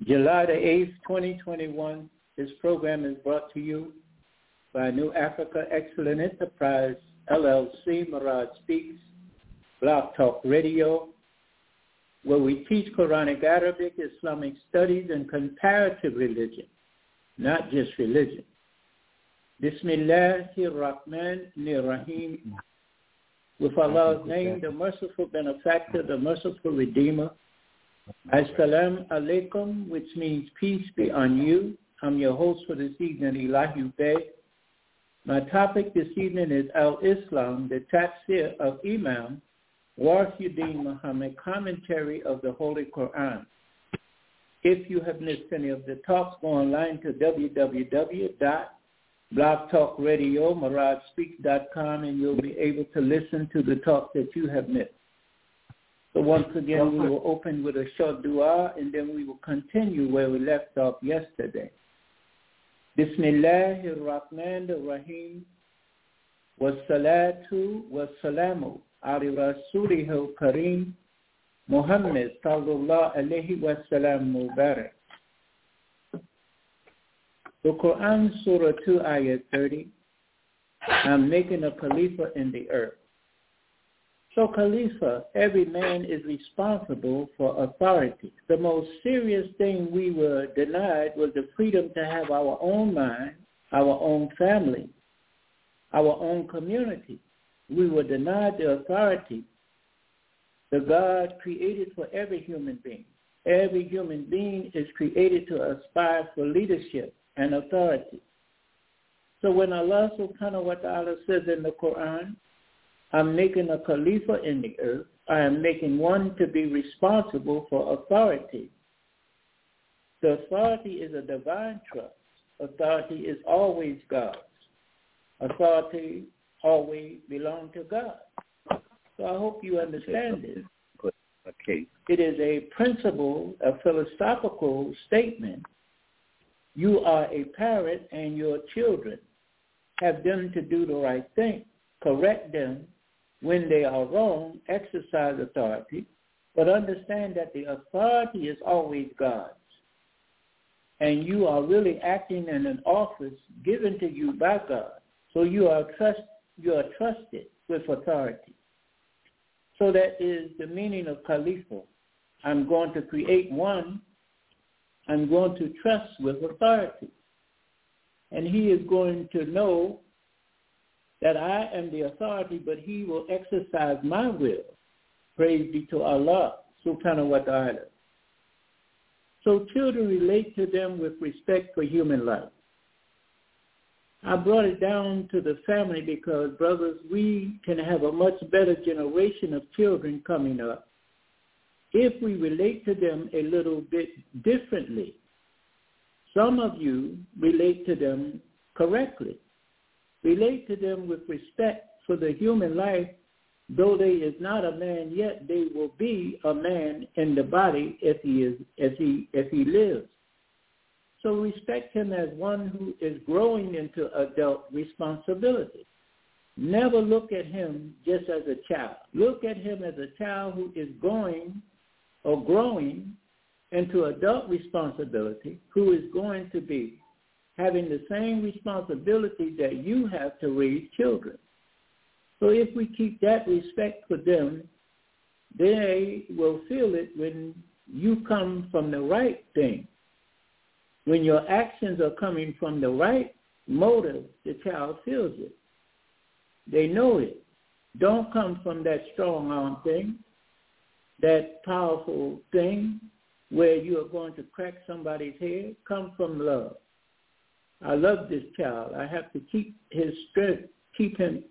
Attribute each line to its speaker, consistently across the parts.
Speaker 1: July the 8th, 2021. This program is brought to you by New Africa Excellent Enterprise, LLC, Mirage Speaks, Blog Talk Radio, where we teach Quranic, Arabic, Islamic studies, and comparative religion, not just religion. Bismillahir-Rahmanir-Rahim. With Allah's name, the merciful benefactor, the merciful redeemer. Assalamu alaikum, which means peace be on you. I'm your host for this evening, Elahi Bey. My topic this evening is Al-Islam, the Tafsir of Imam Wahyuddin Muhammad, commentary of the Holy Quran. If you have missed any of the talks, go online to www.blogtalkradiomiragespeaks.com and you'll be able to listen to the talk that you have missed. So once again, we will open with a short dua, and then we will continue where we left off yesterday. Bismillahir-Rahmanir-Rahim. Wassalatu wassalamu ala rasulihil kareem Muhammad sallallahu alayhi wa sallam mubarak. The Quran, Surah 2, Ayah 30. I'm making a Khalifa in the earth. So Khalifa, every man is responsible for authority. The most serious thing we were denied was the freedom to have our own mind, our own family, our own community. We were denied the authority that God created for every human being. Every human being is created to aspire for leadership and authority. So when Allah subhanahu wa ta'ala says in the Quran, I'm making a Khalifa in the earth, I am making one to be responsible for authority. The authority is a divine trust. Authority is always God's. Authority always belongs to God. So I hope you understand this.
Speaker 2: Okay.
Speaker 1: It is a principle, a philosophical statement. You are a parent and your children have them to do the right thing. Correct them when they are wrong, exercise authority, but understand that the authority is always God's. And you are really acting in an office given to you by God. So you are trusted with authority. So that is the meaning of Khalifa. I'm going to create one I'm going to trust with authority. And he is going to know that I am the authority, but he will exercise my will. Praise be to Allah, subhanahu wa ta'ala. So children relate to them with respect for human life. I brought it down to the family because, brothers, we can have a much better generation of children coming up if we relate to them a little bit differently. Some of you relate to them correctly. Relate to them with respect for the human life. Though they is not a man yet, they will be a man in the body if he lives. So respect him as one who is growing into adult responsibility. Never look at him just as a child. Look at him as a child who is growing into adult responsibility, who is going to be having the same responsibility that you have to raise children. So if we keep that respect for them, they will feel it when you come from the right thing. When your actions are coming from the right motive, the child feels it. They know it. Don't come from that strong arm thing, that powerful thing where you are going to crack somebody's head. Come from love. I love this child. I have to keep his strength, keep him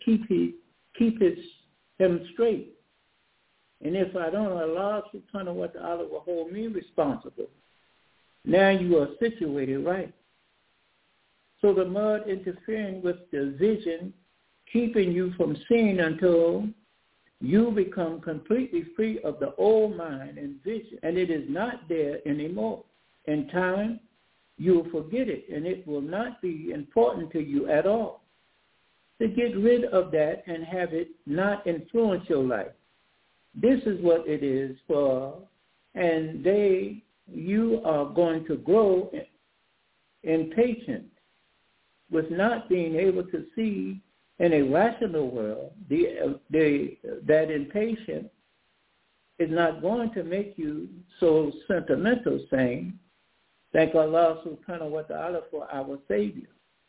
Speaker 1: straight. And if I don't, Allah subhanahu wa ta'ala will hold me responsible. Now you are situated right. So the mud interfering with the vision, keeping you from seeing until you become completely free of the old mind and vision, and it is not there anymore. In time, you will forget it, and it will not be important to you at all. To get rid of that and have it not influence your life. This is what it is for, and they you are going to grow impatient with not being able to see in a rational world. That impatience is not going to make you so sentimental, saying, thank Allah subhanahu wa ta'ala for our Savior.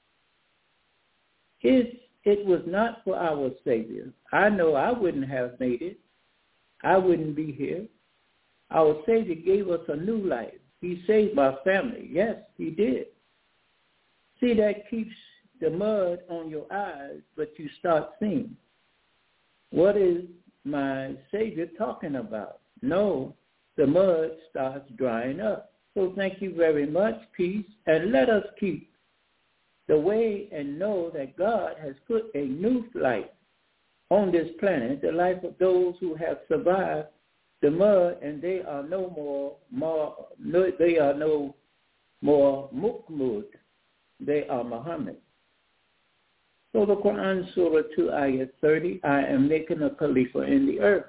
Speaker 1: If it was not for our Savior, I know I wouldn't have made it. I wouldn't be here. Our Savior gave us a new life. He saved my family. Yes, he did. See, that keeps the mud on your eyes, but you start seeing. What is my Savior talking about? No, the mud starts drying up. So thank you very much, peace, and let us keep the way and know that God has put a new life on this planet, the life of those who have survived the mud, and they are no more Muhammad. They are Muhammad. So the Quran, Surah 2, Ayah 30, I am making a Khalifa in the earth.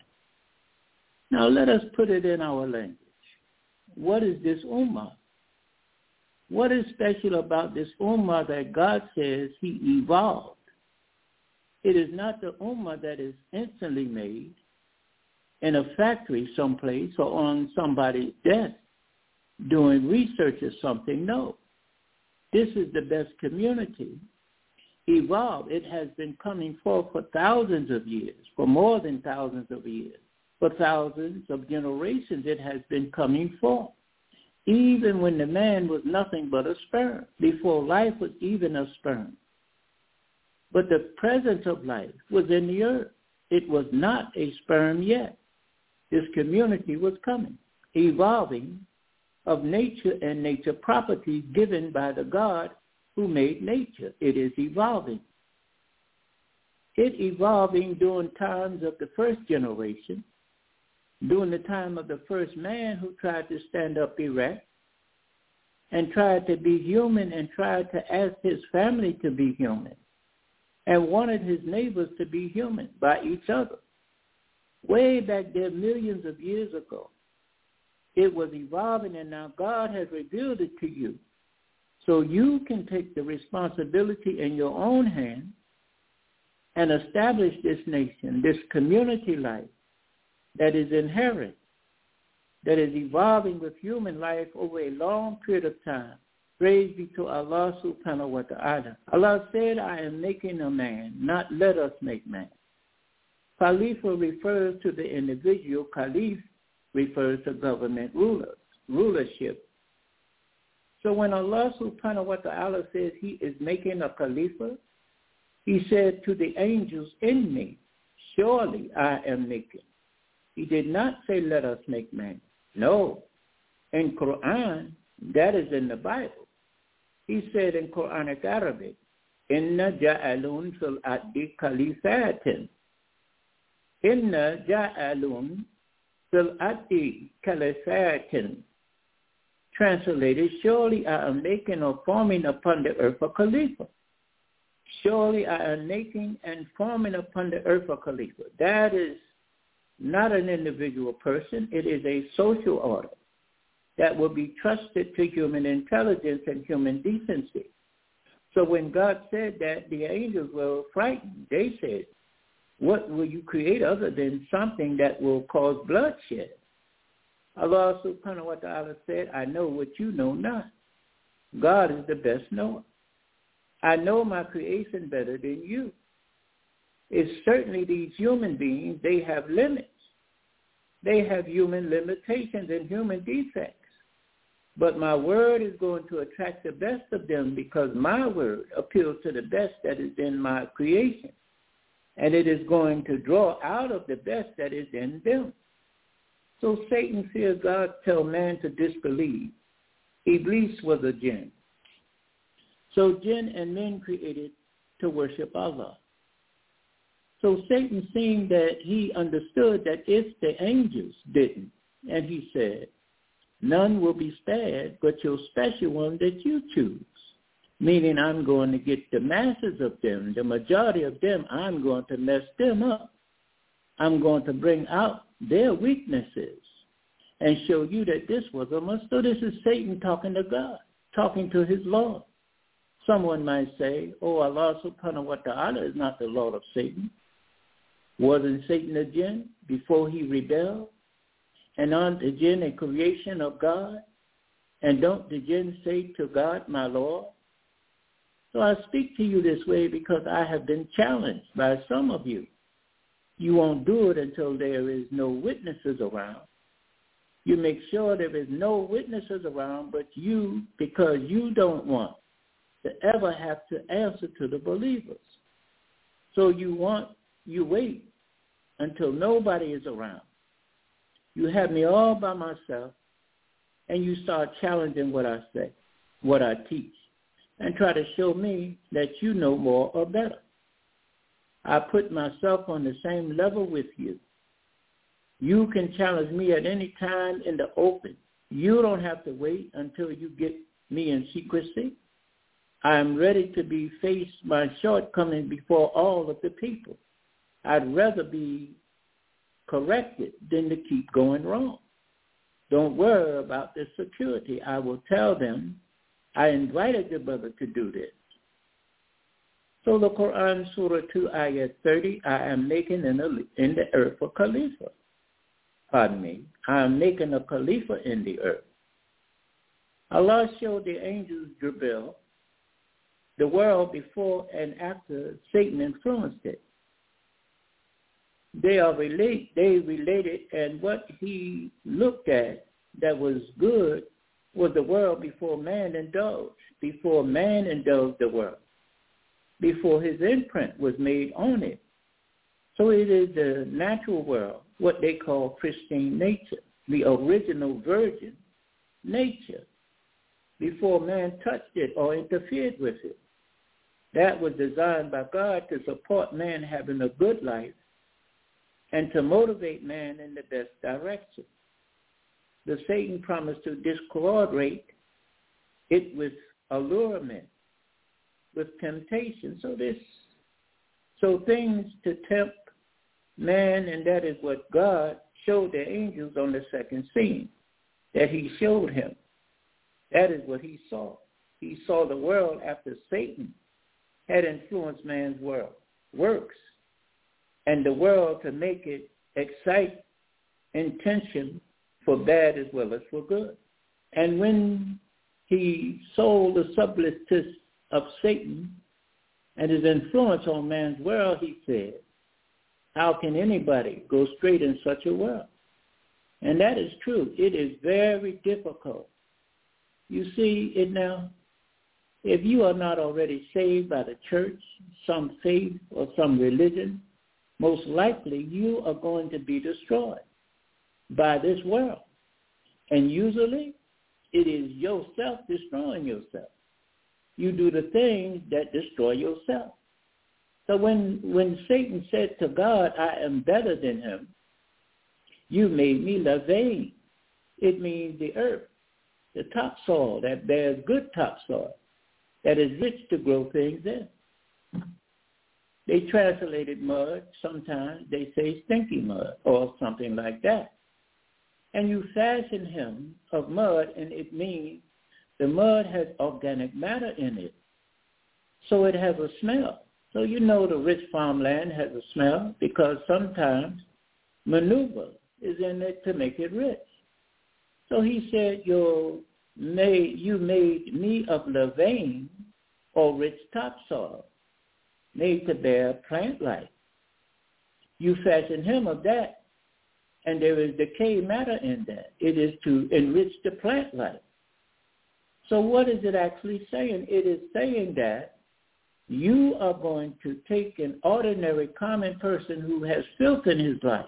Speaker 1: Now let us put it in our language. What is this Ummah? What is special about this Ummah that God says he evolved? It is not the Ummah that is instantly made in a factory someplace or on somebody's desk doing research or something. No. This is the best community. Evolved. It has been coming forth for thousands of years, for more than thousands of years. For thousands of generations it has been coming forth. Even when the man was nothing but a sperm, before life was even a sperm. But the presence of life was in the earth. It was not a sperm yet. This community was coming, evolving of nature and nature properties given by the God who made nature. It is evolving. It evolving during times of the first generation, during the time of the first man who tried to stand up erect and tried to be human and tried to ask his family to be human and wanted his neighbors to be human by each other. Way back there, millions of years ago, it was evolving, and now God has revealed it to you. So you can take the responsibility in your own hand and establish this nation, this community life that is inherent, that is evolving with human life over a long period of time. Praise be to Allah subhanahu wa ta'ala. Allah said, I am making a man, not let us make man. Khalifa refers to the individual. Khalif refers to government rulership. So when Allah subhanahu wa ta'ala says he is making a Khalifa, he said to the angels in me, surely I am making. He did not say, let us make man. No. In Quran, that is in the Bible. He said in Quranic Arabic, Inna ja'alun fil addi khalifatin. Inna ja'alun fil addi khalifatin. Translated, surely I am making or forming upon the earth a Khalifa. Surely I am making and forming upon the earth a Khalifa. That is not an individual person. It is a social order that will be trusted to human intelligence and human decency. So when God said that, the angels were frightened. They said, what will you create other than something that will cause bloodshed? Allah subhanahu wa ta'ala said, I know what you know not. God is the best knower. I know my creation better than you. It's certainly these human beings, they have limits. They have human limitations and human defects. But my word is going to attract the best of them because my word appeals to the best that is in my creation. And it is going to draw out of the best that is in them. So Satan fears God tell man to disbelieve. Iblis was a jinn. So jinn and men created to worship Allah. So Satan, seeing that he understood that if the angels didn't, and he said, none will be spared but your special one that you choose. Meaning I'm going to get the masses of them, the majority of them, I'm going to mess them up. I'm going to bring out their weaknesses. and show you that this was a must. So this is Satan talking to God, talking to his Lord. Someone might say, oh, Allah subhanahu wa ta'ala is not the Lord of Satan. Wasn't Satan a jinn before he rebelled? And aren't the jinn a creation of God? And don't the jinn say to God, my Lord? So I speak to you this way because I have been challenged by some of you. You won't do it until there is no witnesses around. You make sure there is no witnesses around, but you, because you don't want to ever have to answer to the believers. So you wait until nobody is around. You have me all by myself, and you start challenging what I say, what I teach, and try to show me that you know more or better. I put myself on the same level with you. You can challenge me at any time in the open. You don't have to wait until you get me in secrecy. I am ready to face my shortcomings before all of the people. I'd rather be corrected than to keep going wrong. Don't worry about the security. I will tell them I invited your brother to do this. So the Quran, Surah 2, Ayat 30, I am making in the earth a Khalifa. Pardon me. I am making a Khalifa in the earth. Allah showed the angels Jibril the world before and after Satan influenced it. They related, and what he looked at that was good was the world before man indulged the world, before his imprint was made on it. So it is the natural world, what they call pristine nature, the original virgin nature, before man touched it or interfered with it. That was designed by God to support man having a good life and to motivate man in the best direction. The Satan promised to discoordinate it with allurement, with temptation. So things to tempt man, and that is what God showed the angels on the second scene, that he showed him. That is what he saw. He saw the world after Satan had influenced man's works, and the world to make it excite intention for bad as well as for good. And when he saw the subtlety of Satan and his influence on man's world, he said, how can anybody go straight in such a world? And that is true. It is very difficult. You see it now? If you are not already saved by the church, some faith, or some religion, most likely you are going to be destroyed by this world. And usually it is yourself destroying yourself. You do the things that destroy yourself. So when Satan said to God, I am better than him, you made me Lavain. It means the earth, the topsoil that bears good topsoil, that is rich to grow things in. They translated mud, sometimes they say stinky mud or something like that. And you fashion him of mud, and it means the mud has organic matter in it. So it has a smell. So you know the rich farmland has a smell because sometimes manure is in it to make it rich. So he said, you made me of Lavain, or rich topsoil, made to bear plant life. You fashion him of that, and there is decay matter in that. It is to enrich the plant life. So what is it actually saying? It is saying that you are going to take an ordinary common person who has filth in his life,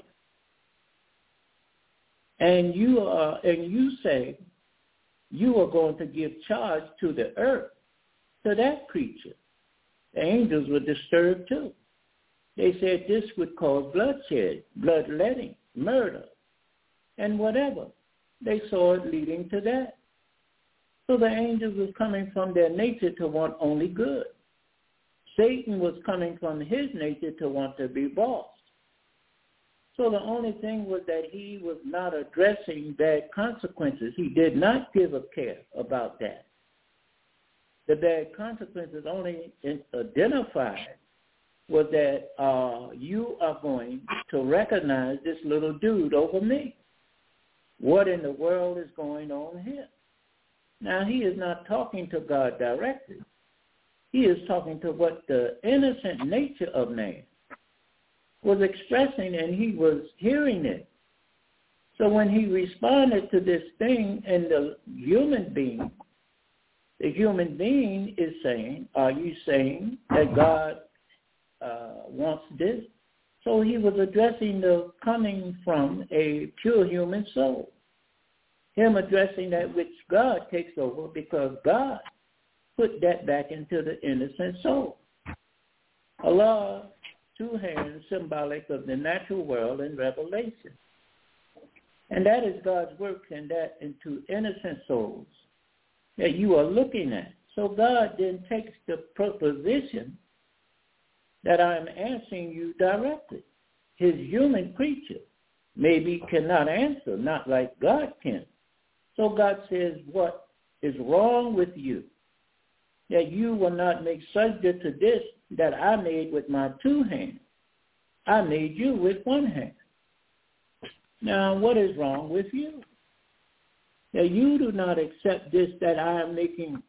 Speaker 1: and you say you are going to give charge to the earth, to that creature. The angels were disturbed too. They said this would cause bloodshed, bloodletting, murder, and whatever. They saw it leading to that. So the angels was coming from their nature to want only good. Satan was coming from his nature to want to be bossed. So the only thing was that he was not addressing bad consequences. He did not give a care about that. The bad consequences only identified was that you are going to recognize this little dude over me. What in the world is going on here? Now, he is not talking to God directly. He is talking to what the innocent nature of man was expressing, and he was hearing it. So when he responded to this thing in the human being is saying, are you saying that God wants this? So he was addressing the coming from a pure human soul. Him addressing that which God takes over because God put that back into the innocent soul. Allah, two hands symbolic of the natural world in Revelation. And that is God's work and that into innocent souls that you are looking at. So God then takes the proposition that I'm answering you directly. His human creature maybe cannot answer, not like God can. So God says, what is wrong with you? That you will not make subject to this that I made with my two hands. I made you with one hand. Now, what is wrong with you? That you do not accept this that I am making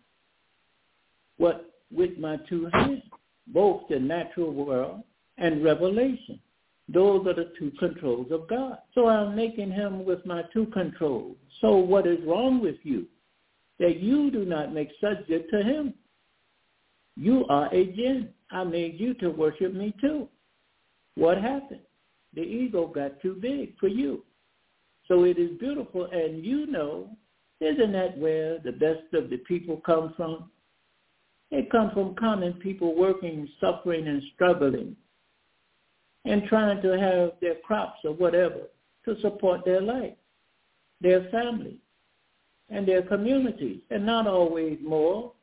Speaker 1: what with my two hands, both the natural world and revelation. Those are the two controls of God. So I'm making him with my two controls. So what is wrong with you? That you do not make subject to him. You are a jinn. I made you to worship me too. What happened? The ego got too big for you. So it is beautiful, and you know, isn't that where the best of the people come from? They come from common people working, suffering, and struggling, and trying to have their crops or whatever to support their life, their family, and their communities, and not always more,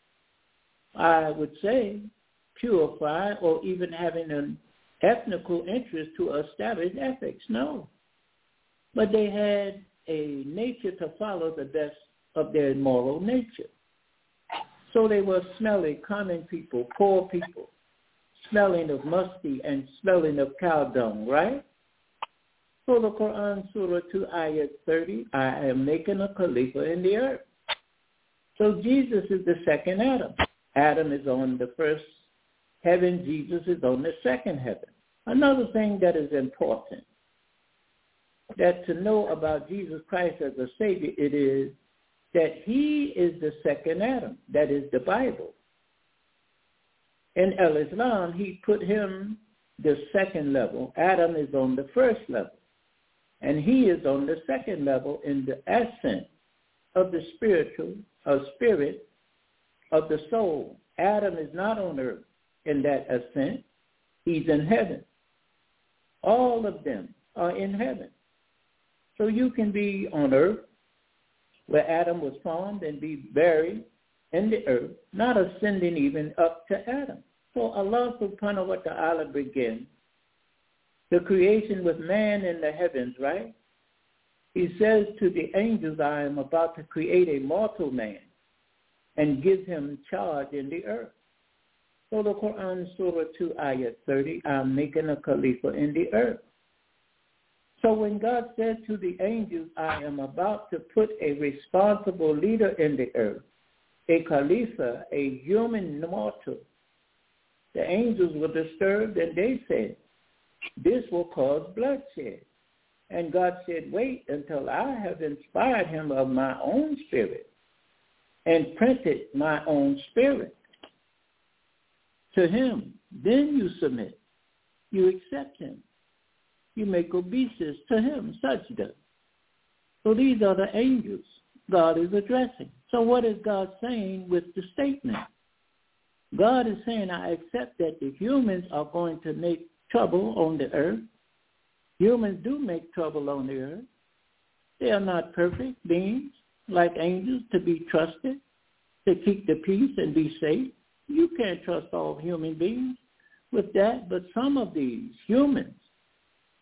Speaker 1: I would say, purify or even having an ethnical interest to establish ethics. No. But they had a nature to follow the best of their moral nature. So they were smelly, common people, poor people, smelling of musty and smelling of cow dung, right? So the Quran, Surah 2, Ayat 30, I am making a Khalifa in the earth. So Jesus is the second Adam. Adam is on the first heaven. Jesus is on the second heaven. Another thing that is important, that to know about Jesus Christ as a Savior, it is that he is the second Adam. That is the Bible. In Islam, he put him the second level. Adam is on the first level. And he is on the second level in the essence of the spirit of the soul. Adam is not on earth in that ascent. He's in heaven. All of them are in heaven. So you can be on earth where Adam was formed and be buried in the earth, not ascending even up to Adam. So Allah subhanahu wa ta'ala begins the creation with man in the heavens, right? He says to the angels, I am about to create a mortal man and give him charge in the earth. So the Quran, Surah 2, Ayat 30, I'm making a Khalifa in the earth. So when God said to the angels, I am about to put a responsible leader in the earth, a Khalifa, a human mortal, the angels were disturbed and they said, this will cause bloodshed. And God said, wait until I have inspired him of my own spirit and printed my own spirit to him. Then you submit. You accept him. You make obeisance to him, sajda. So these are the angels God is addressing. So what is God saying with the statement? God is saying, I accept that the humans are going to make trouble on the earth. Humans do make trouble on the earth. They are not perfect beings like angels to be trusted, to keep the peace and be safe. You can't trust all human beings with that, but some of these humans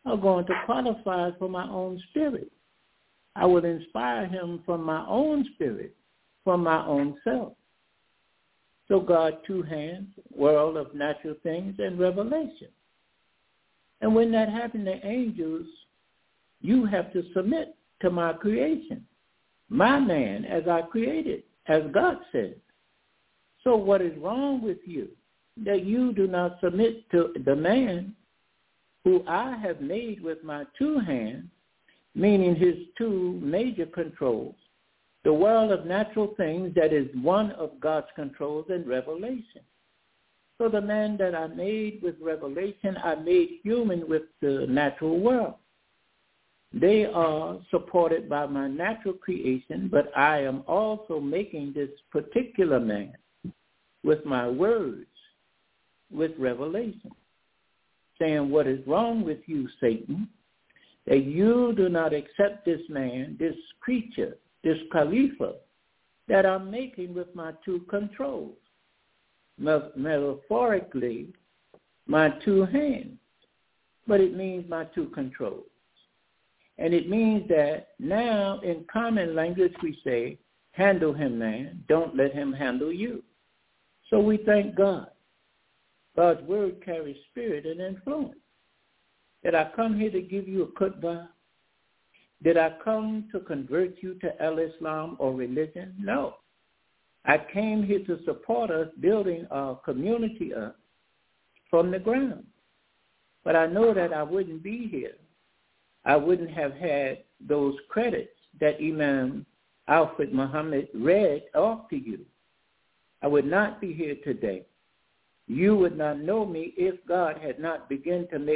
Speaker 1: are going to qualify for my own spirit. I will inspire him from my own spirit, from my own self. So God, two hands, world of natural things, and revelation. And when that happened to angels, you have to submit to my creation, my man as I created, as God said. So what is wrong with you that you do not submit to the man who I have made with my two hands, meaning his two major controls, the world of natural things that is one of God's controls and revelation. So the man that I made with revelation, I made human with the natural world. They are supported by my natural creation, but I am also making this particular man with my words, with revelation, saying what is wrong with you, Satan, that you do not accept this man, this creature, this Khalifa that I'm making with my two controls, metaphorically, my two hands, but it means my two controls. And it means that now in common language we say, handle him, man, don't let him handle you. So we thank God. God's word carries spirit and influence. Did I come here to give you a khutbah? Did I come to convert you to Al-Islam or religion? No. I came here to support us building our community up from the ground. But I know that I wouldn't be here. I wouldn't have had those credits that Imam Alfred Muhammad read off to you. I would not be here today. You would not know me if God had not begun to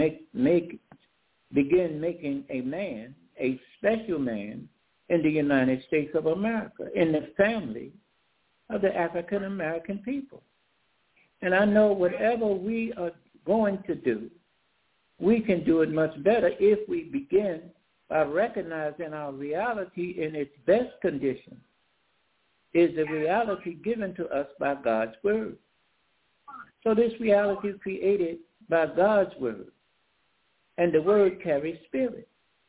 Speaker 1: begin making a man, a special man, in the United States of America, in the family of the African American people. And I know whatever we are going to do, we can do it much better if we begin by recognizing our reality in its best condition is the reality given to us by God's word. So this reality is created by God's word, and the word carries spirit.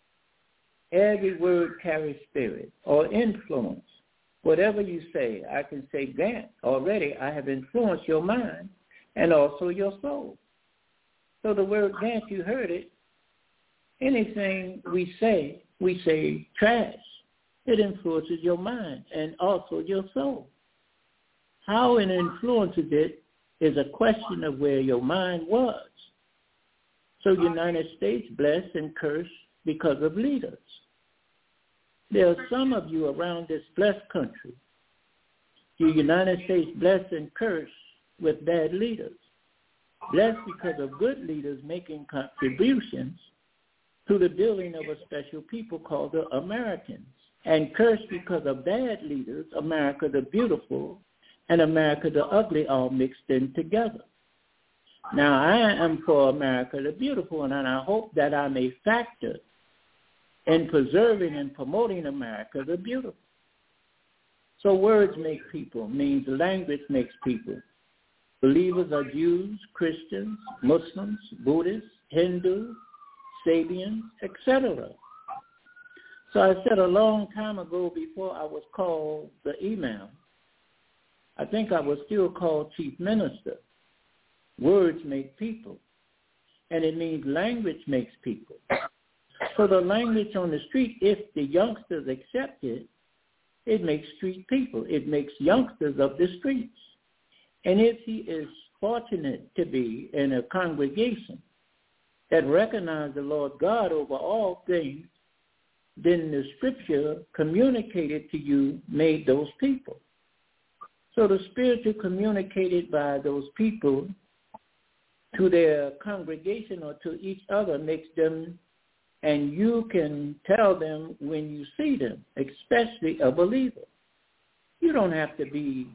Speaker 1: Every word carries spirit or influence. Whatever you say, I can say, Grant, already I have influenced your mind and also your soul. So the word Grant, you heard it. Anything we say trash. It influences your mind and also your soul. How it influences it is a question of where your mind was. So United States blessed and cursed because of leaders. There are some of you around this blessed country. The United States blessed and cursed with bad leaders. Blessed because of good leaders making contributions to the building of a special people called the Americans. And cursed because of bad leaders, America the beautiful and America the ugly all mixed in together. Now, I am for America the beautiful, and I hope that I may factor in preserving and promoting America the beautiful. So words make people, means language makes people. Believers are Jews, Christians, Muslims, Buddhists, Hindus, Sabians, etc. So I said a long time ago before I was called the Imam, I think I was still called Chief Minister. Words make people, and it means language makes people. So the language on the street, if the youngsters accept it, it makes street people. It makes youngsters of the streets. And if he is fortunate to be in a congregation that recognizes the Lord God over all things, then the scripture communicated to you made those people. So the spiritual communicated by those people to their congregation or to each other makes them, and you can tell them when you see them, especially a believer. You don't have to be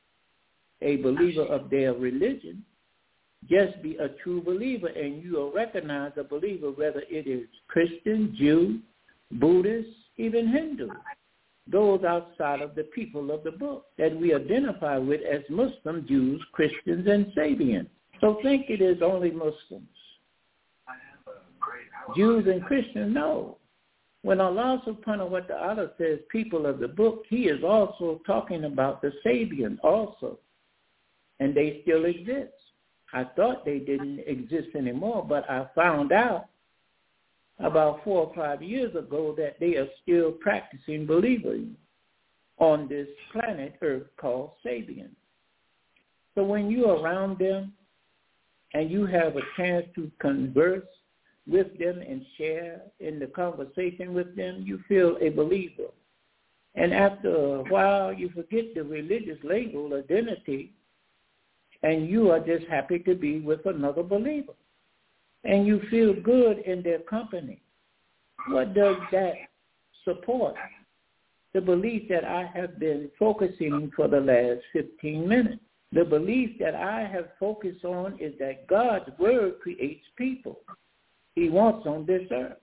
Speaker 1: a believer of their religion. Just be a true believer, and you will recognize a believer, whether it is Christian, Jew, Buddhist, even Hindu, those outside of the people of the book that we identify with as Muslim, Jews, Christians, and Sabians. So think it is only Muslims Jews and Christians? No. When Allah subhanahu wa ta'ala says people of the book, he is also talking about the Sabians also. And they still exist. I thought they didn't exist anymore, but I found out about 4 or 5 years ago that they are still practicing believers on this planet Earth called Sabians. So when you're around them and you have a chance to converse with them and share in the conversation with them, you feel a believer. And after a while, you forget the religious label, identity, and you are just happy to be with another believer. And you feel good in their company. What does that support? The belief that I have been focusing for the last 15 minutes. The belief that I have focused on is that God's word creates people he wants on this earth.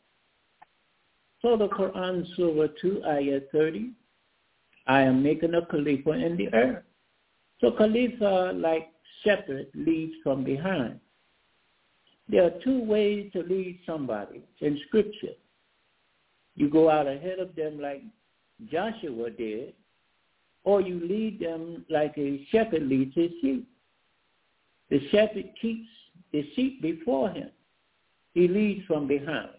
Speaker 1: So the Quran, Surah 2, Ayah 30, I am making a Khalifa in the earth. So Khalifa, like shepherd, leads from behind. There are 2 ways to lead somebody in Scripture. You go out ahead of them like Joshua did, or you lead them like a shepherd leads his sheep. The shepherd keeps the sheep before him. He leads from behind.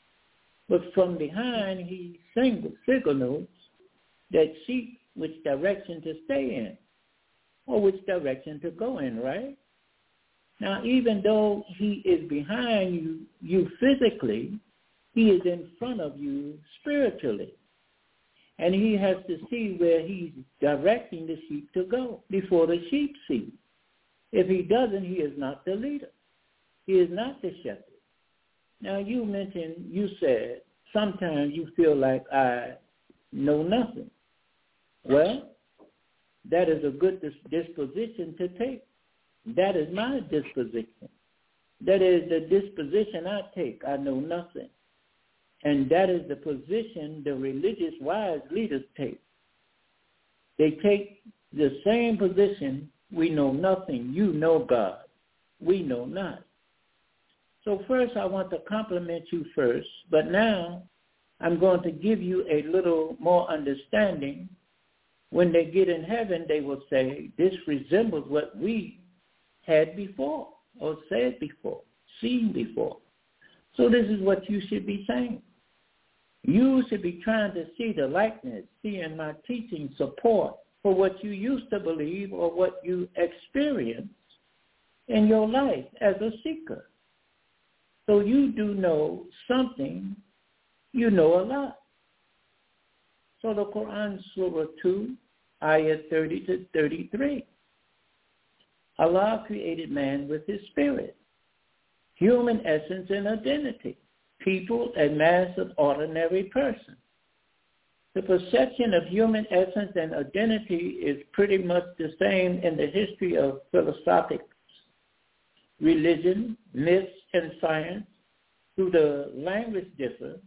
Speaker 1: But from behind, he signals that sheep which direction to stay in or which direction to go in, right? Now, even though he is behind you physically, he is in front of you spiritually. And he has to see where he's directing the sheep to go before the sheep see. If he doesn't, he is not the leader. He is not the shepherd. Now, you said, sometimes you feel like I know nothing. Well, that is a good disposition to take. That is my disposition. That is the disposition I take. I know nothing. And that is the position the religious wise leaders take. They take the same position, we know nothing, you know God, we know not. So first I want to compliment you first, but now I'm going to give you a little more understanding. When they get in heaven, they will say, this resembles what we had before or said before, seen before. So this is what you should be saying. You should be trying to see the likeness, see in my teaching support for what you used to believe or what you experienced in your life as a seeker. So you do know something, you know a lot. So the Quran, Surah 2, Ayah 30 to 33. Allah created man with his spirit, human essence and identity, people and mass of ordinary person. The perception of human essence and identity is pretty much the same in the history of philosophics, religion, myths, and science. Though the language differs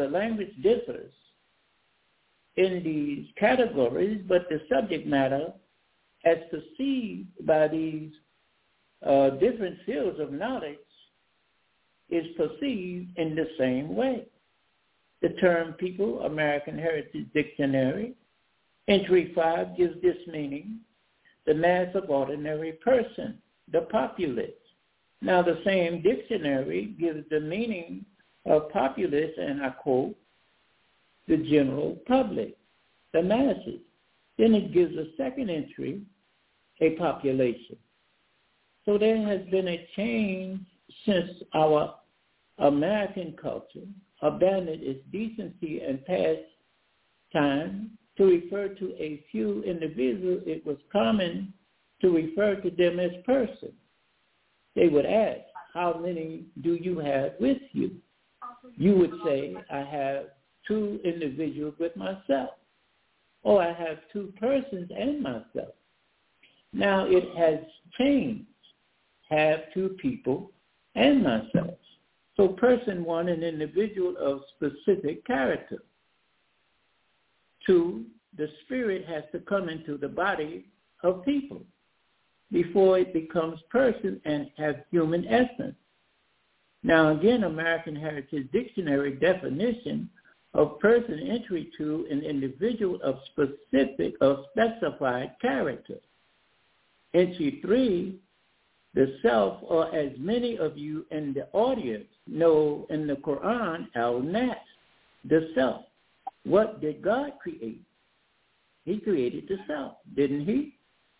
Speaker 1: in these categories, but the subject matter as perceived by these different fields of knowledge is perceived in the same way. The term people, American Heritage Dictionary, entry 5 gives this meaning: the mass of ordinary person, the populace. Now the same dictionary gives the meaning of populace, and I quote, the general public, the masses. Then it gives a second entry, a population. So there has been a change since our American culture abandoned its decency and pastime to refer to a few individuals. It was common to refer to them as persons. They would ask, how many do you have with you? You would say, I have 2 individuals with myself, or I have 2 persons and myself. Now it has changed, have 2 people and myself. So person 1, an individual of specific character. 2, the spirit has to come into the body of people before it becomes person and has human essence. Now, again, American Heritage Dictionary definition of person entry to an individual of specific or specified character. Entry 3, the self, or as many of you in the audience know in the Quran, al-nafs, the self. What did God create? He created the self, didn't he?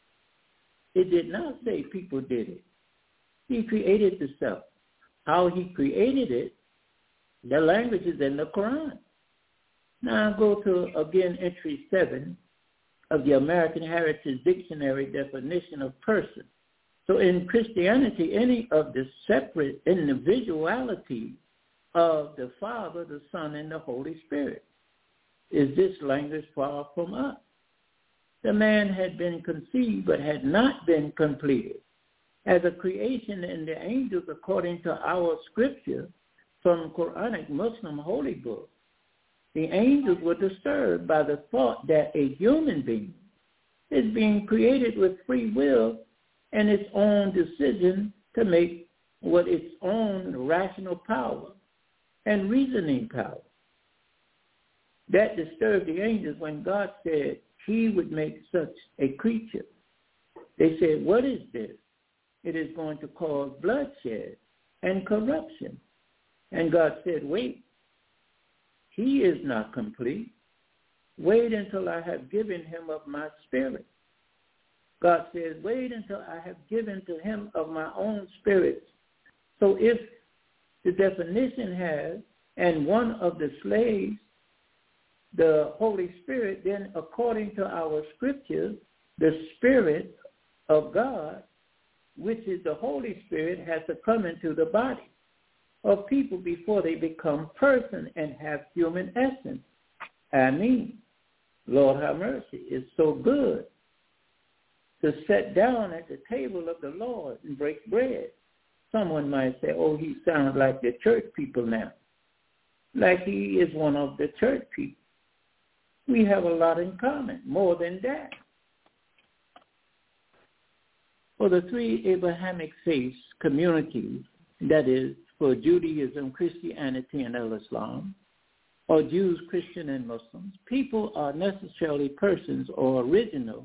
Speaker 1: It did not say people did it. He created the self. How he created it, the language is in the Quran. Now I'll go to, again, entry 7 of the American Heritage Dictionary definition of person. So in Christianity, any of the separate individuality of the Father, the Son, and the Holy Spirit. Is this language far from us? The man had been conceived but had not been completed. As a creation in the angels, according to our scripture from Quranic Muslim holy book, the angels were disturbed by the thought that a human being is being created with free will and its own decision to make what its own rational power and reasoning power. That disturbed the angels when God said he would make such a creature. They said, what is this? It is going to cause bloodshed and corruption. And God said, wait, he is not complete. Wait until I have given him of my spirit. God says, wait until I have given to him of my own spirit. So if the definition has, and one of the slaves, the Holy Spirit, then according to our scriptures, the Spirit of God, which is the Holy Spirit, has to come into the body of people before they become person and have human essence. I mean, Lord have mercy, it's so good to sit down at the table of the Lord and break bread. Someone might say, oh, he sounds like the church people now, like he is one of the church people. We have a lot in common, more than that. For the three Abrahamic faiths communities, that is, for Judaism, Christianity, and Islam, or Jews, Christian, and Muslims, people are necessarily persons or original.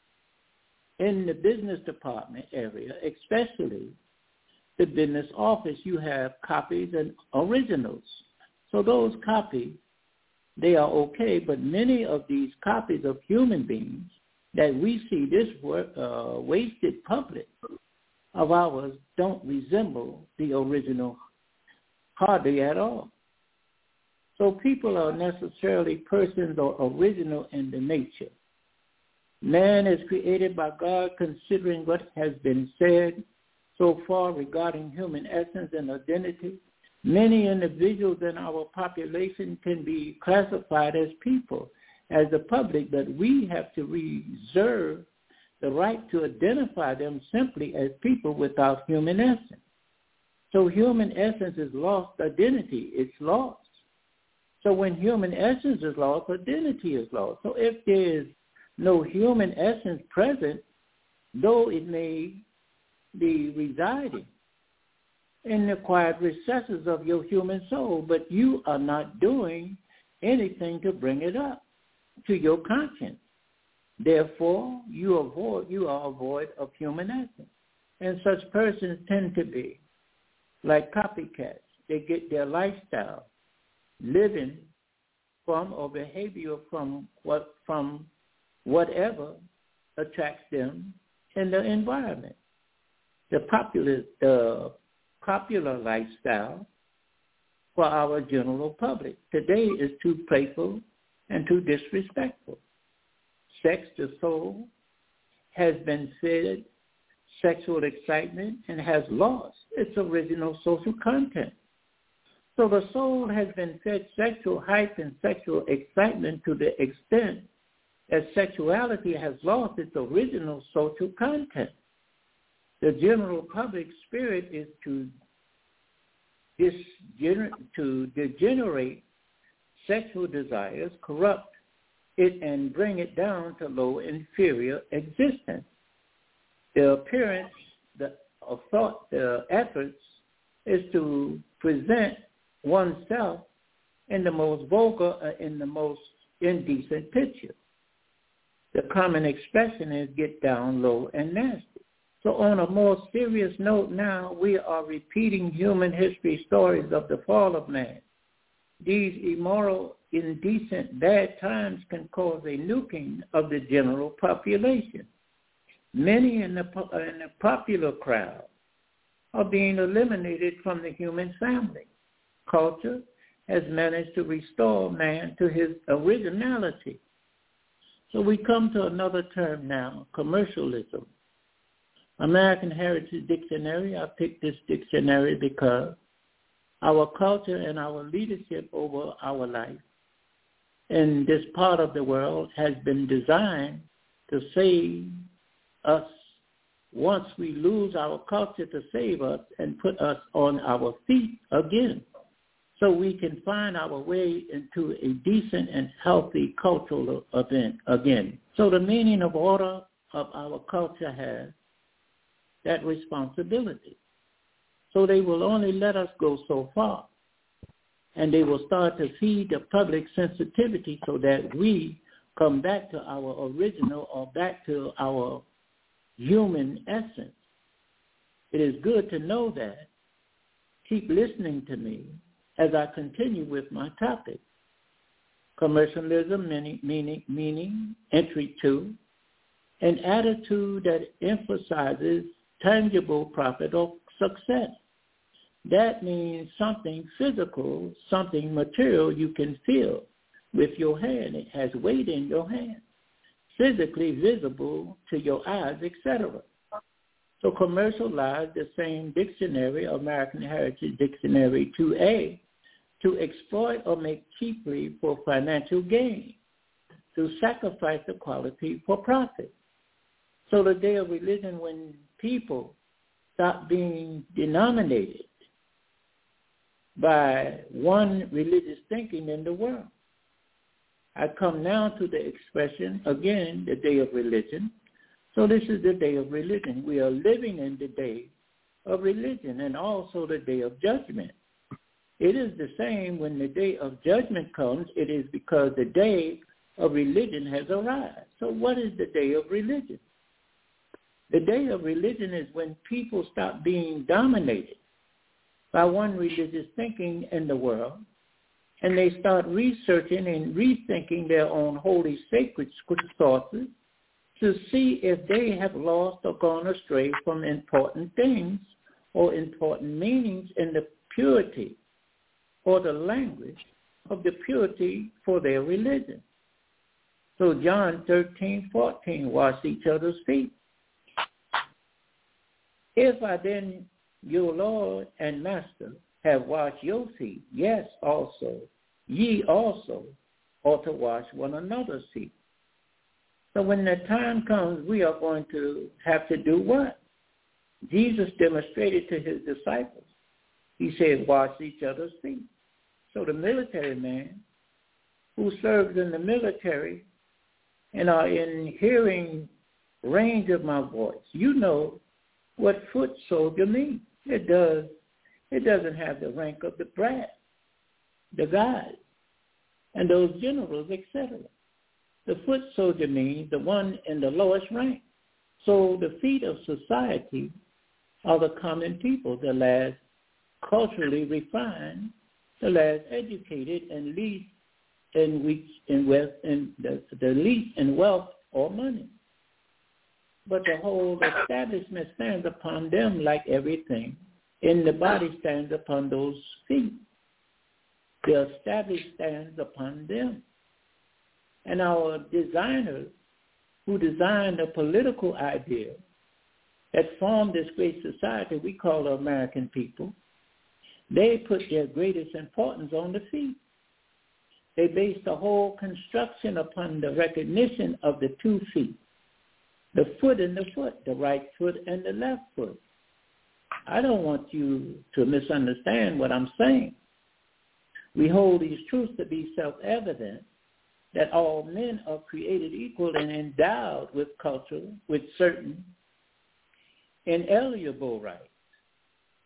Speaker 1: In the business department area, especially the business office, you have copies and originals. So those copies, they are okay, but many of these copies of human beings that we see this wasted public of ours don't resemble the original hardly at all. So people are necessarily persons or original in the nature. Man is created by God considering what has been said so far regarding human essence and identity. Many individuals in our population can be classified as people, as the public, but we have to reserve the right to identify them simply as people without human essence. So human essence is lost, identity is lost. So when human essence is lost, identity is lost. So if there is no human essence present, though it may be residing in the quiet recesses of your human soul, but you are not doing anything to bring it up to your conscience. Therefore, you are void of human essence. And such persons tend to be like copycats. They get their lifestyle, living from or behavior from whatever attracts them in the environment. The popular lifestyle for our general public today is too playful and too disrespectful. Sex, the soul, has been fed sexual excitement and has lost its original social content. So the soul has been fed sexual hype and sexual excitement to the extent that sexuality has lost its original social content. The general public spirit is to degenerate sexual desires, corrupt it, and bring it down to low, inferior existence. The appearance, the efforts is to present oneself in the most vulgar, in the most indecent picture. The common expression is get down low and nasty. So on a more serious note now, we are repeating human history stories of the fall of man. These immoral, indecent, bad times can cause a nuking of the general population. Many in the popular crowd are being eliminated from the human family. Culture has managed to restore man to his originality. So we come to another term now, commercialism. American Heritage Dictionary, I picked this dictionary because our culture and our leadership over our life in this part of the world has been designed to save us once we lose our culture, to save us and put us on our feet again so we can find our way into a decent and healthy cultural event again. So the meaning of order of our culture has that responsibility. So they will only let us go so far. And they will start to feed the public sensitivity so that we come back to our original or back to our human essence. It is good to know that. Keep listening to me as I continue with my topic. Commercialism, meaning entry to, an attitude that emphasizes tangible profit or success. That means something physical, something material you can feel with your hand. It has weight in your hand, physically visible to your eyes, etc. So commercialize the same dictionary, American Heritage Dictionary 2A, to exploit or make cheaply for financial gain, to sacrifice the quality for profit. So the day of religion, when people stop being denominated by one religious thinking in the world. I come now to the expression, again, the day of religion. So this is the day of religion. We are living in the day of religion and also the day of judgment. It is the same when the day of judgment comes. It is because the day of religion has arrived. So what is the day of religion? The day of religion is when people stop being dominated by one religious thinking in the world, and they start researching and rethinking their own holy sacred sources to see if they have lost or gone astray from important things or important meanings in the purity or the language of the purity for their religion. So John 13:14, wash each other's feet. If I then, your Lord and Master, have washed your feet, yes, also, ye also ought to wash one another's feet. So when the time comes, we are going to have to do what? Jesus demonstrated to his disciples. He said, wash each other's feet. So the military man who serves in the military and are in hearing range of my voice, you know what foot soldier means. It doesn't have the rank of the brass, the guys, and those generals, etc. The foot soldier means the one in the lowest rank. So the feet of society are the common people, the less culturally refined, the less educated, and least in wealth, and the least in wealth or money. But the whole establishment stands upon them like everything in the body stands upon those feet. The established stands upon them. And our designers who designed the political idea that formed this great society we call the American people, they put their greatest importance on the feet. They based the whole construction upon the recognition of the 2 feet. The foot and the foot, the right foot and the left foot. I don't want you to misunderstand what I'm saying. We hold these truths to be self-evident, that all men are created equal and endowed with culture, with certain inalienable rights.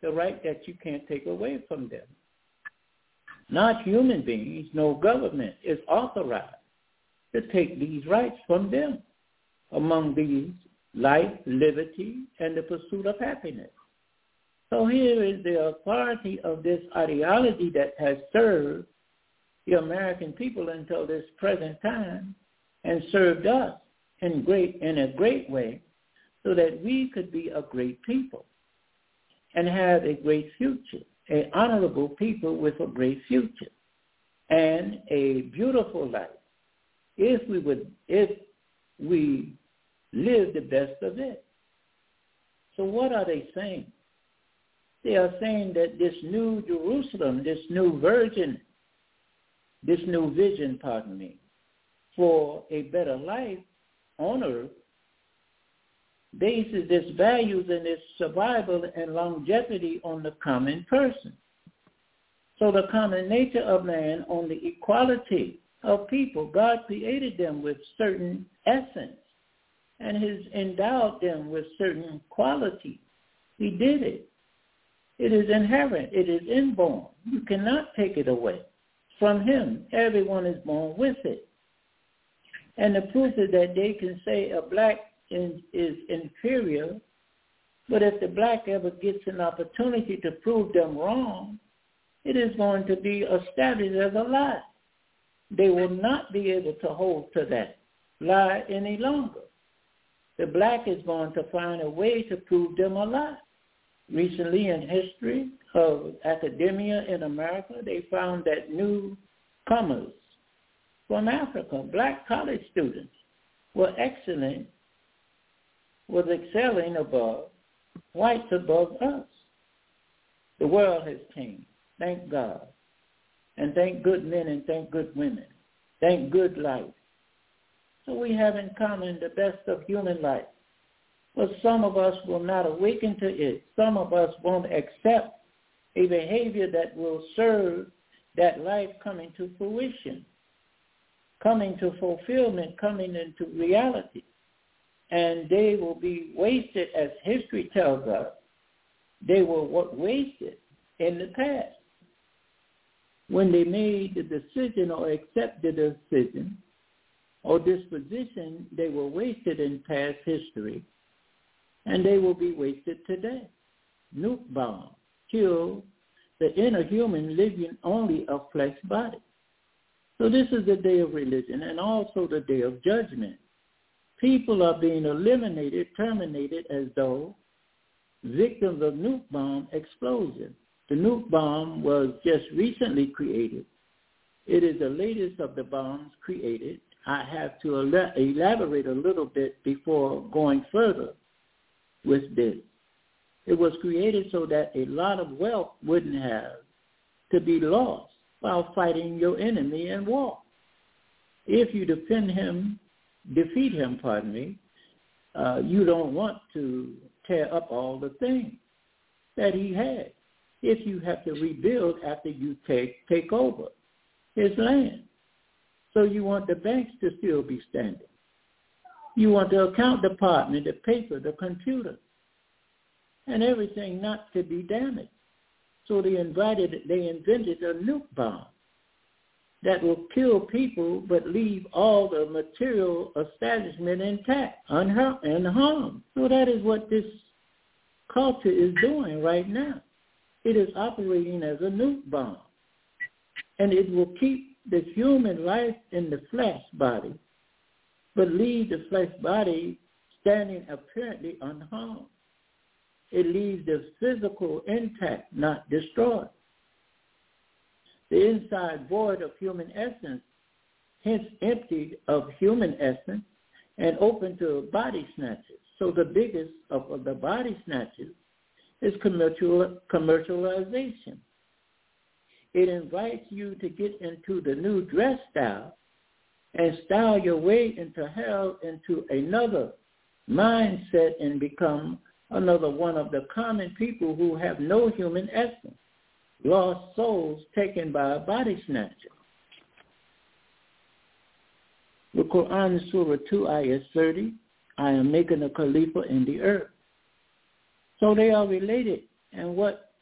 Speaker 1: the right that you can't take away from them. Not human beings, no government is authorized to take these rights from them. Among these, life, liberty, and the pursuit of happiness. So here is the authority of this ideology that has served the American people until this present time and served us in a great way so that we could be a great people and have a great future, an honorable people with a great future and a beautiful life if we live the best of it. So what are they saying? They are saying that this new Jerusalem, this new vision, for a better life on earth, bases its values and its survival and longevity on the common person. So the common nature of man on the equality of people. God created them with certain essence and has endowed them with certain qualities. He did it. It is inherent. It is inborn. You cannot take it away from him. Everyone is born with it. And the proof is that they can say a black is inferior, but if the black ever gets an opportunity to prove them wrong, it is going to be established as a lie. They will not be able to hold to that lie any longer. The black is going to find a way to prove them a lie. Recently in history of academia in America, they found that newcomers from Africa, black college students, was excelling above whites above us. The world has changed, thank God. And thank good men and thank good women. Thank good life. So we have in common the best of human life. But some of us will not awaken to it. Some of us won't accept a behavior that will serve that life coming to fruition, coming to fulfillment, coming into reality. And they will be wasted, as history tells us. They were wasted in the past. When they made the decision or accepted the decision or disposition, they were wasted in past history, and they will be wasted today. Nuke bomb kill the inner human living only a flesh body. So this is the day of religion and also the day of judgment. People are being eliminated, terminated as though victims of nuke bomb explosion. The nuke bomb was just recently created. It is the latest of the bombs created. I have to elaborate a little bit before going further with this. It was created so that a lot of wealth wouldn't have to be lost while fighting your enemy in war. If you defeat him, you don't want to tear up all the things that he had. If you have to rebuild after you take over his land. So you want the banks to still be standing. You want the account department, the paper, the computer, and everything not to be damaged. So they invented a nuke bomb that will kill people but leave all the material establishment intact, unharmed. So that is what this culture is doing right now. It is operating as a nuke bomb. And it will keep the human life in the flesh body, but leave the flesh body standing apparently unharmed. It leaves the physical intact, not destroyed. The inside void of human essence, hence emptied of human essence and open to body snatchers. So the biggest of the body snatchers is commercialization. It invites you to get into the new dress style and style your way into hell, into another mindset, and become another one of the common people who have no human essence, lost souls taken by a body snatcher. The Quran, Surah 2, Ayah 30, I am making a Khalifa in the earth. So they are related. And what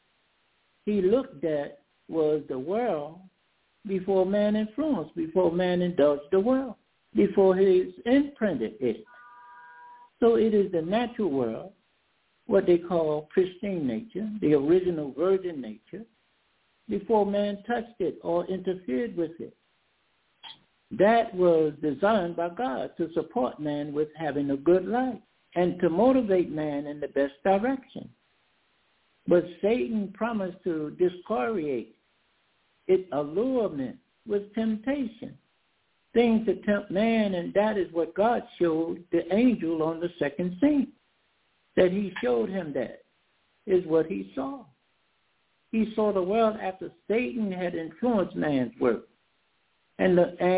Speaker 1: he looked at was the world before man influenced, before man indulged the world, before he imprinted it. So it is the natural world, what they call pristine nature, the original virgin nature, before man touched it or interfered with it. That was designed by God to support man with having a good life and to motivate man in the best direction. But Satan promised to discourage its allurement with temptation, things to tempt man, and that is what God showed the angel on the second scene. That he showed him that is what he saw. He saw the world after Satan had influenced man's work. And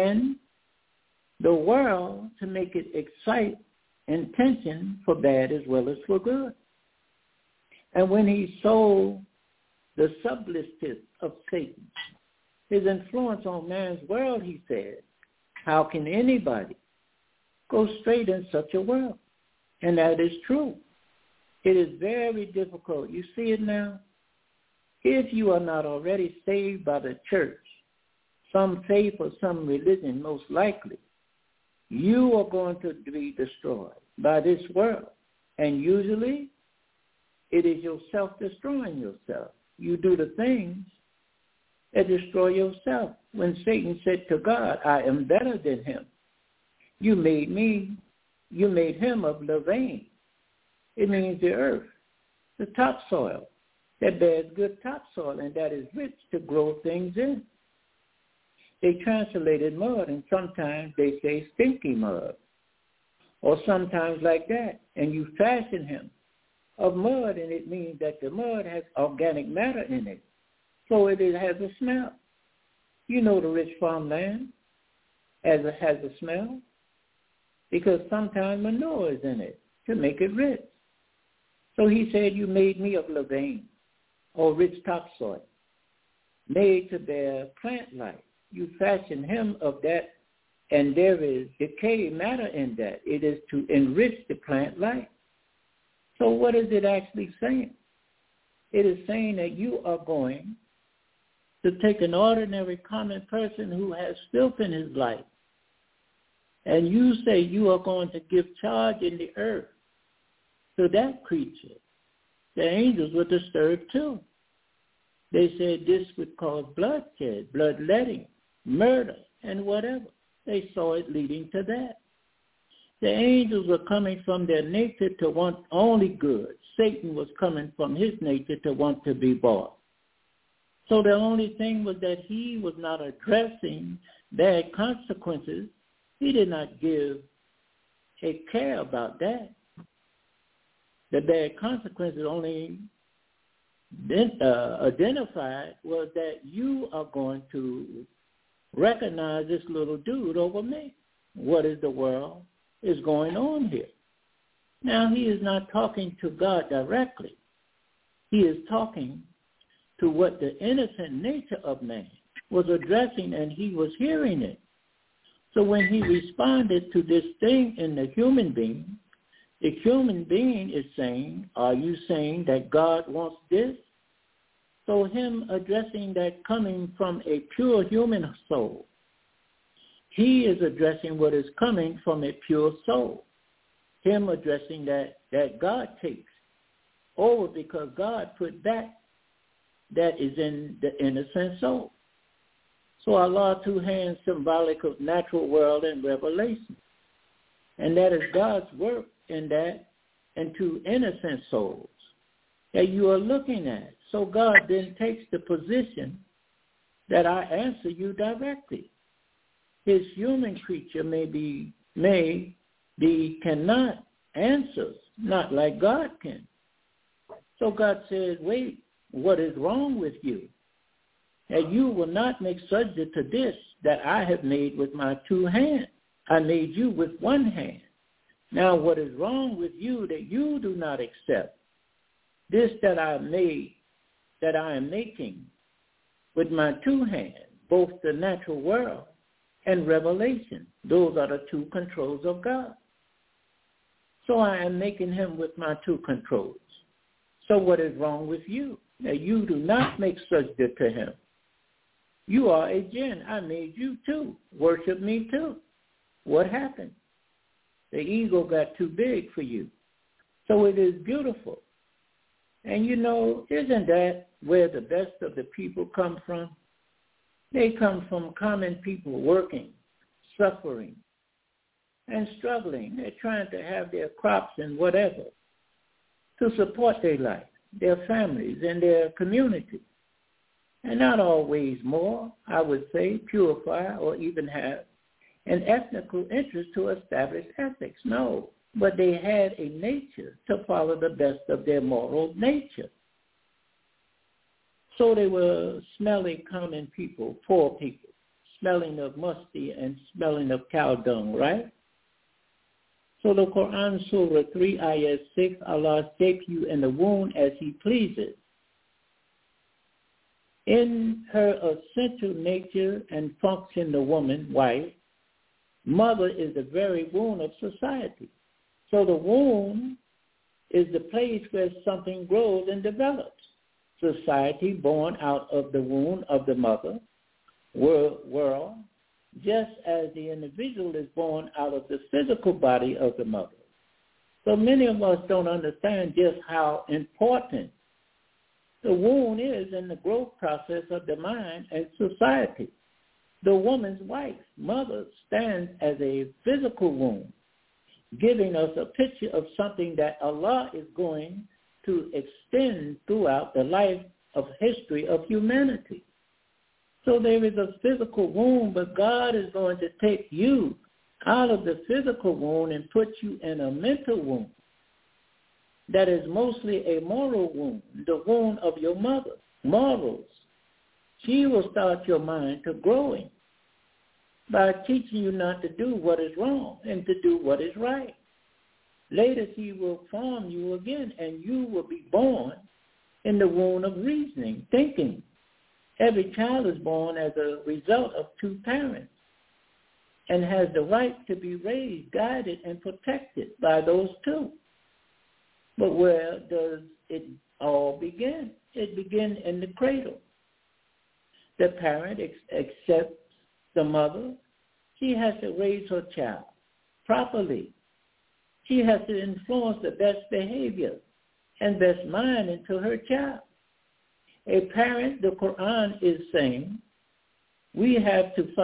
Speaker 1: the world to make it excite intention for bad as well as for good. And when he saw the subtlety of Satan, his influence on man's world, he said, how can anybody go straight in such a world? And that is true. It is very difficult. You see it now? If you are not already saved by the church, some faith or some religion, most likely, you are going to be destroyed by this world. And usually, it is yourself destroying yourself. You do the things that destroy yourself. When Satan said to God, I am better than him. You made him of Levain. It means the earth, the topsoil that bears good topsoil and that is rich to grow things in. They translated mud, and sometimes they say stinky mud, or sometimes like that. And you fashion him of mud, and it means that the mud has organic matter in it, so it has a smell. You know the rich farmland has a smell because sometimes manure is in it to make it rich. So he said, you made me of Levain, or rich topsoil, made to bear plant life. You fashion him of that, and there is decay matter in that. It is to enrich the plant life. So what is it actually saying? It is saying that you are going to take an ordinary common person who has filth in his life, and you say you are going to give charge in the earth to that creature. The angels were disturbed too. They said this would cause bloodshed, bloodletting, murder, and whatever. They saw it leading to that. The angels were coming from their nature to want only good. Satan was coming from his nature to want to be bought. So the only thing was that he was not addressing bad consequences. He did not give a care about that. The bad consequences only identified was that you are going to recognize this little dude over me. What is the world is going on here? Now, he is not talking to God directly. He is talking to what the innocent nature of man was addressing, and he was hearing it. So when he responded to this thing in the human being is saying, are you saying that God wants this? So him addressing that coming from a pure human soul, he is addressing what is coming from a pure soul. Him addressing that God takes over because God put that is in the innocent soul. So Allah, two hands symbolic of natural world and revelation. And that is God's work in that and two innocent souls that you are looking at. So God then takes the position that I answer you directly. His human creature cannot answer, not like God can. So God says, wait, what is wrong with you? That you will not make subject to this that I have made with my two hands. I made you with one hand. Now what is wrong with you that you do not accept this that I made, that I am making with my two hands, both the natural world and revelation. Those are the two controls of God. So I am making him with my two controls. So what is wrong with you? that you do not make sajda to him. You are a jinn. I made you too. Worship me too. What happened? The ego got too big for you. So it is beautiful. And isn't that where the best of the people come from? They come from common people working, suffering, and struggling. They're trying to have their crops and whatever to support their life, their families, and their community. And not always more, I would say, purify or even have an ethnical interest to establish ethics. No, but they had a nature to follow the best of their moral nature. So they were smelly, common people, poor people, smelling of musty and smelling of cow dung, right? So the Quran, Surah 3, Ayah 6, Allah shaped you in the womb as he pleases. In her essential nature and function, the woman, wife, mother is the very womb of society. So the womb is the place where something grows and develops. Society born out of the womb of the mother, world, just as the individual is born out of the physical body of the mother. So many of us don't understand just how important the womb is in the growth process of the mind and society. The woman's wife, mother, stands as a physical womb, giving us a picture of something that Allah is going to extend throughout the life of history of humanity. So there is a physical womb, but God is going to take you out of the physical womb and put you in a mental womb that is mostly a moral womb, the womb of your mother, morals. She will start your mind to growing by teaching you not to do what is wrong and to do what is right. Later, she will form you again, and you will be born in the womb of reasoning, thinking. Every child is born as a result of two parents and has the right to be raised, guided, and protected by those two. But where does it all begin? It begins in the cradle. The parent accepts the mother. She has to raise her child properly. She has to influence the best behavior and best mind into her child. A parent, the Quran is saying, we have to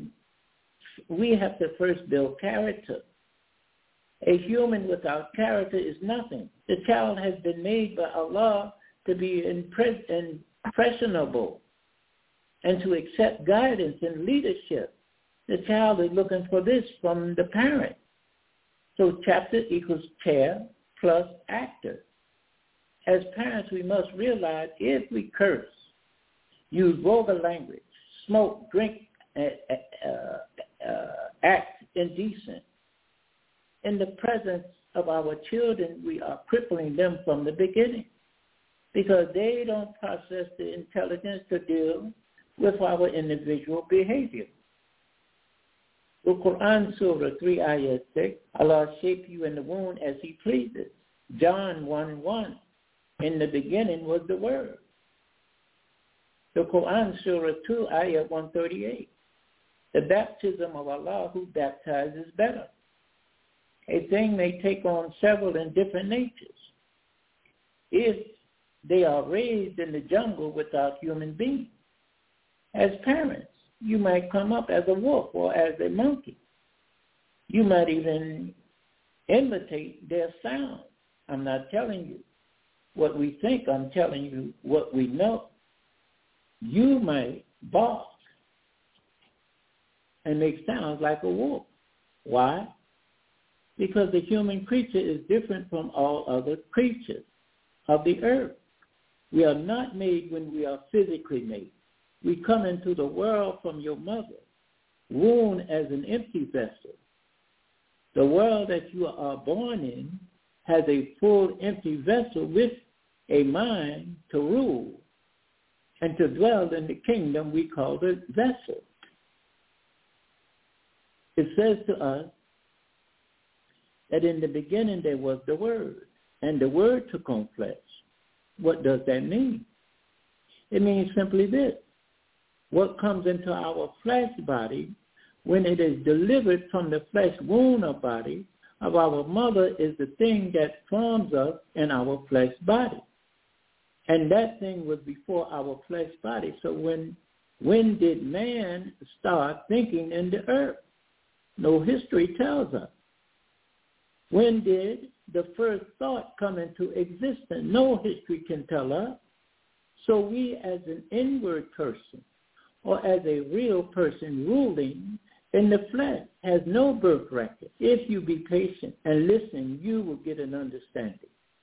Speaker 1: first build character. A human without character is nothing. The child has been made by Allah to be impressionable and to accept guidance and leadership. The child is looking for this from the parent. So chapter equals chair plus actor. As parents, we must realize if we curse, use vulgar language, smoke, drink, act indecent, in the presence of our children, we are crippling them from the beginning because they don't process the intelligence to deal with our individual behavior. The Quran, Surah 3, Ayah 6, Allah shaped you in the womb as he pleases. John 1:1, in the beginning was the Word. The Quran, Surah 2, Ayah 138, the baptism of Allah who baptizes better. A thing may take on several and different natures. If they are raised in the jungle without human beings, as parents, you might come up as a wolf or as a monkey. You might even imitate their sound. I'm not telling you what we think. I'm telling you what we know. You might bark and make sounds like a wolf. Why? Because the human creature is different from all other creatures of the earth. We are not made when we are physically made. We come into the world from your mother, womb as an empty vessel. The world that you are born in has a full empty vessel with a mind to rule and to dwell in the kingdom we call the vessel. It says to us that in the beginning there was the Word, and the Word took on flesh. What does that mean? It means simply this. What comes into our flesh body, when it is delivered from the flesh wound of body of our mother, is the thing that forms us in our flesh body. And that thing was before our flesh body. So when did man start thinking in the earth? No history tells us. When did the first thought come into existence? No history can tell us. So we as an inward person or as a real person ruling in the flesh has no birth record. If you be patient and listen, you will get an understanding.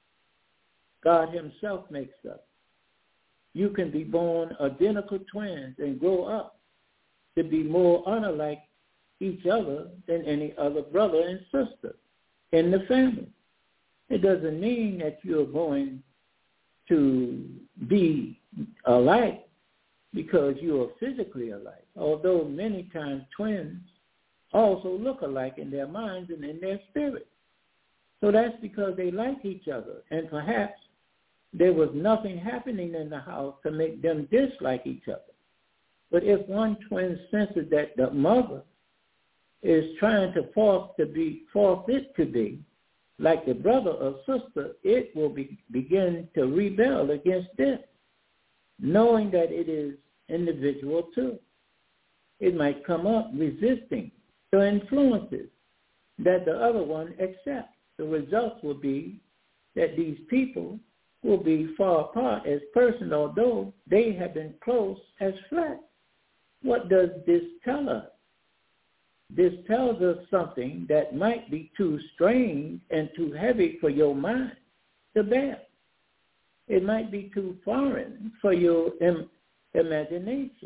Speaker 1: God himself makes us. You can be born identical twins and grow up to be more unlike each other than any other brother and sister in the family. It doesn't mean that you're going to be alike because you are physically alike, although many times twins also look alike in their minds and in their spirit. So that's because they like each other, and perhaps there was nothing happening in the house to make them dislike each other. But if one twin senses that the mother is trying to force it to be like the brother or sister, it will begin to rebel against this, knowing that it is individual too. It might come up resisting the influences that the other one accepts. The results will be that these people will be far apart as persons, although they have been close as flesh. What does this tell us? This tells us something that might be too strange and too heavy for your mind to bear. It might be too foreign for your imagination.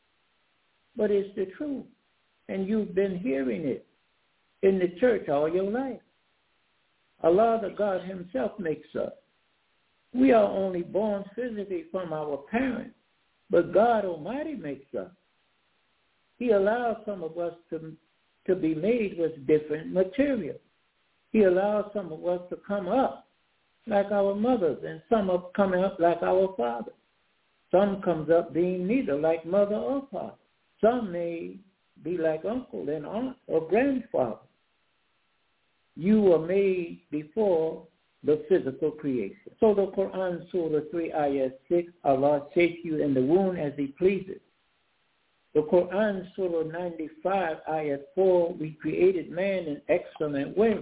Speaker 1: But it's the truth, and you've been hearing it in the church all your life. Allah, the God himself, makes us. We are only born physically from our parents, but God Almighty makes us. He allows some of us to be made with different material. He allows some of us to come up like our mothers, and some are coming up like our fathers. Some comes up being neither like mother or father. Some may be like uncle and aunt or grandfather. You were made before the physical creation. So the Quran, Surah 3, Ayah 6, Allah shapes you in the womb as he pleases. The Quran, Surah 95, Ayah 4, we created man in excellent way.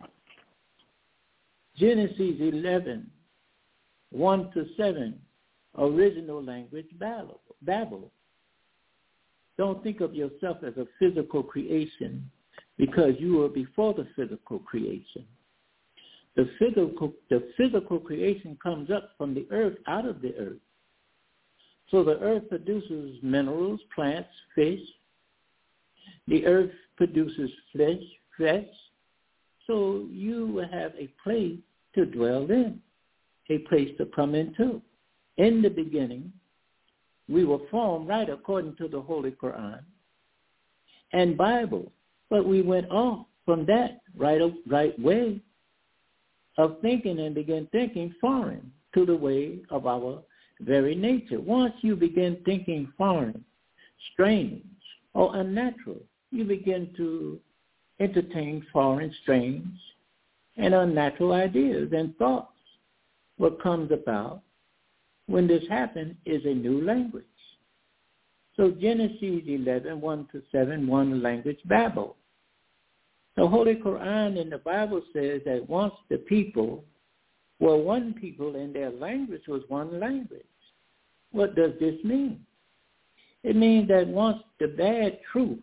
Speaker 1: Genesis 11, 1 to 7, original language Babel. Don't think of yourself as a physical creation because you were before the physical creation. The physical creation comes up from the earth, out of the earth. So the earth produces minerals, plants, fish. The earth produces flesh. So you will have a place to dwell in, a place to come into. In the beginning, we were formed right according to the Holy Quran and Bible, but we went off from that right way of thinking and began thinking foreign to the way of our very nature. Once you begin thinking foreign, strange, or unnatural, you begin to entertain foreign, strange, and unnatural ideas and thoughts. What comes about when this happens is a new language. So Genesis 11, 1 to 7, one language Babel. The Holy Quran in the Bible says that once the people were one people and their language was one language. What does this mean? It means that once the bad truth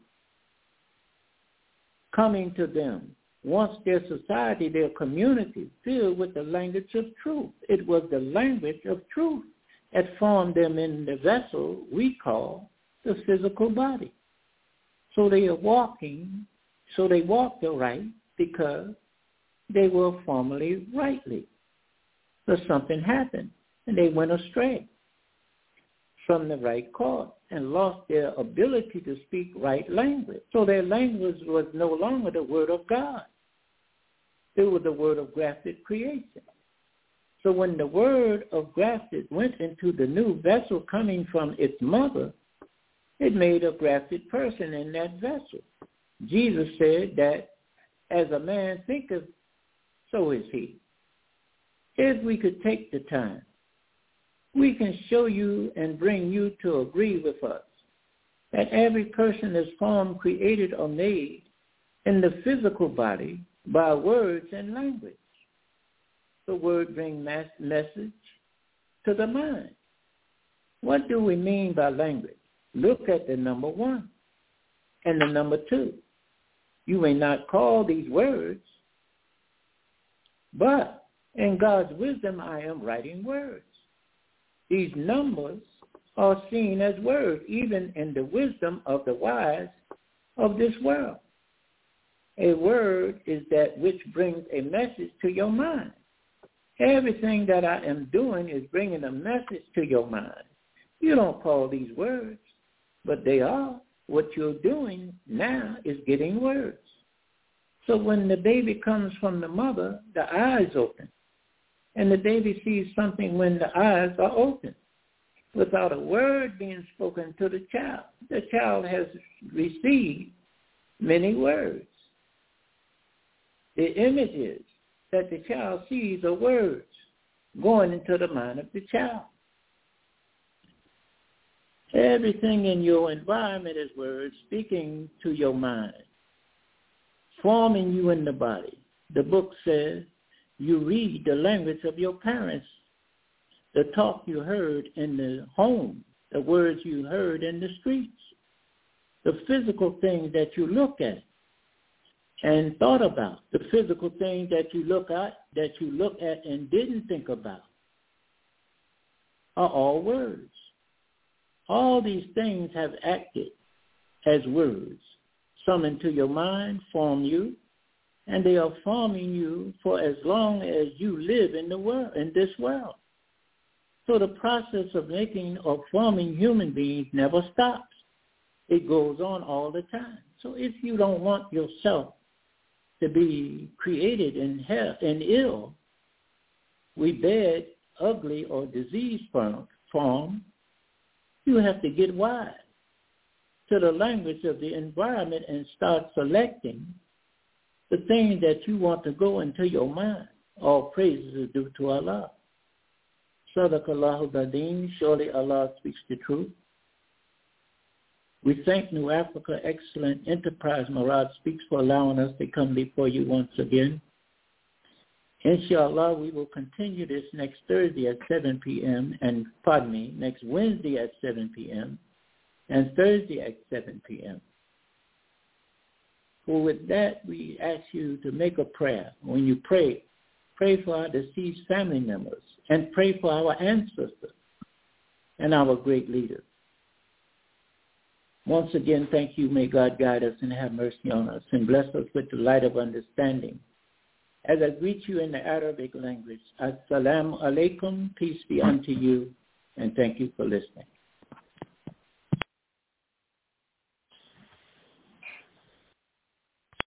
Speaker 1: coming to them, once their society, their community filled with the language of truth, it was the language of truth that formed them in the vessel we call the physical body. So they walked aright because they were formerly rightly. But something happened, and they went astray from the right course and lost their ability to speak right language. So their language was no longer the word of God. It was the word of grafted creation. So when the word of grafted went into the new vessel coming from its mother, it made a grafted person in that vessel. Jesus said that as a man thinketh, so is he. If we could take the time, we can show you and bring you to agree with us that every person is formed, created, or made in the physical body by words and language. The word brings message to the mind. What do we mean by language? Look at the number 1 and the number 2. You may not call these words, but in God's wisdom I am writing words. These numbers are seen as words, even in the wisdom of the wise of this world. A word is that which brings a message to your mind. Everything that I am doing is bringing a message to your mind. You don't call these words, but they are. What you're doing now is getting words. So when the baby comes from the mother, the eyes open. And the baby sees something when the eyes are open. Without a word being spoken to the child has received many words. The images that the child sees are words going into the mind of the child. Everything in your environment is words speaking to your mind, forming you in the body. The book says you read the language of your parents, the talk you heard in the home, the words you heard in the streets, the physical things that you look at and thought about, the physical things that you look at and didn't think about are all words. All these things have acted as words. Some into your mind form you, and they are forming you for as long as you live in the world, in this world. So the process of making or forming human beings never stops. It goes on all the time. So if you don't want yourself to be created in ill, we bad, ugly, or diseased form, you have to get wise to the language of the environment and start selecting the things that you want to go into your mind. All praises are due to Allah. Sadaqallahu Badim, surely Allah speaks the truth. We thank New Africa Excellent Enterprise Murad Speaks for allowing us to come before you once again. Inshallah, we will continue this next Thursday at 7 p.m. next Wednesday at 7 p.m. and Thursday at 7 p.m. Well, with that, we ask you to make a prayer. When you pray, pray for our deceased family members and pray for our ancestors and our great leaders. Once again, thank you. May God guide us and have mercy on us and bless us with the light of understanding. As I greet you in the Arabic language, Assalamu alaikum, peace be unto you, and thank you for listening.